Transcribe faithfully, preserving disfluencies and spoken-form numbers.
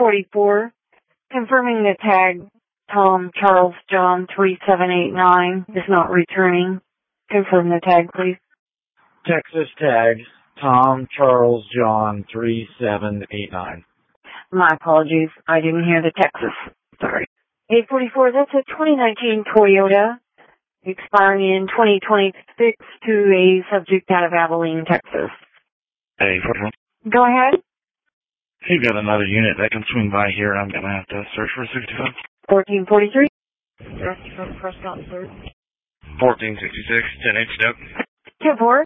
forty-four, confirming the tag Tom Charles John three seven eight nine is not returning. Confirm the tag, please. Texas tag Tom Charles John three seven eight nine. My apologies. I didn't hear the Texas. Sorry. eight forty-four, that's a twenty nineteen Toyota, expiring in twenty twenty-six to a subject out of Abilene, Texas. Hey, forty-one. Go ahead. You've got another unit that can swing by here. I'm going to have to search for sixty-five. fourteen forty-three. Direct from Prescott, third. fourteen sixty-six, ten inch dope. ten four.